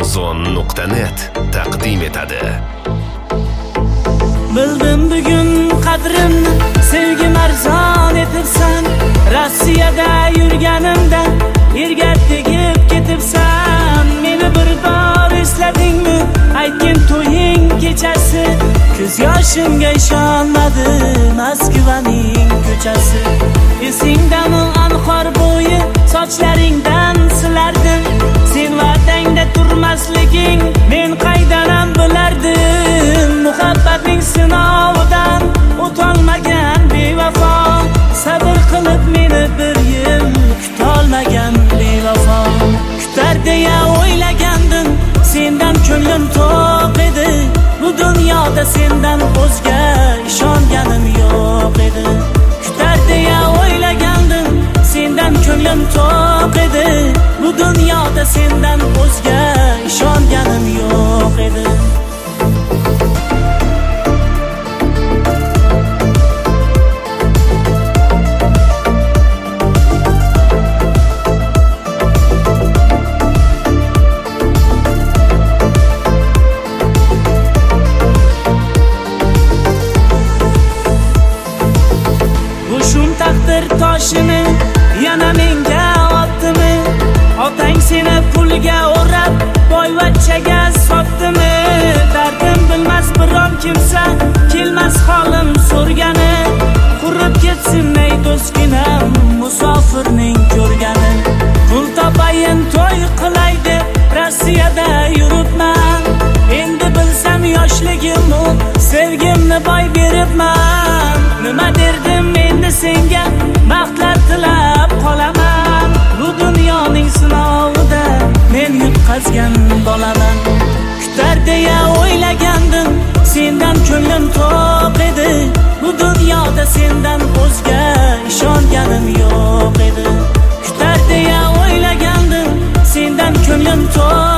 Ozon.net taqdim etadi. Bildim bugun qadrimni, sevgim arzon etibsan. Rossiyada yurganimda yerga tegib ketibsan. Meni bir bor esladingmi? Aytgin to'ying kechasi. Ko'z yoshimga ishonmadi Moskvaning ko'chasi. Esingdami anhor bo'yi sochlaringdan silardim. Sen va'dangda turmasliging men qaydan bilardim. Muhabbatning sinovidan o'tolmagan bevafo, sabr qilib meni bir yil kutolmagan bevafo. Kutar deya o'ylagandim, sendan ko'nglim to'q edi. Bu dunyoda sendan o'zga ishonganim yo'q edi. Kutar deya o'ylagandim, sendan ko'nglim to'q edi. Bu dunyoda sendan o'zga ishonganim yo'q edi. Taqdir toshini yana menga otdimi? Otang seni pulga o'rab boyvachchaga sotdimi? Dardim bilmas biron kimsa kelmas holim so'rgani. Qurib ketsin ey do'stginam musofirning ko'rgani. Pul topayin to'y qilay deb Rossiyada yuribman. Endi bilsam yoshligim u sevgimni boy beribman. Nima derdim endi senga baxtlar tilab qolaman. Bu dunyoning sinovida men yutqazgan bolaman. Kutar deya o'ylagandim, sendan ko'nglim to'q edi. Bu dunyoda sendan o'zga ishonganim yo'q edi. Kutar deya o'ylagandim, sendan ko'nglim to'q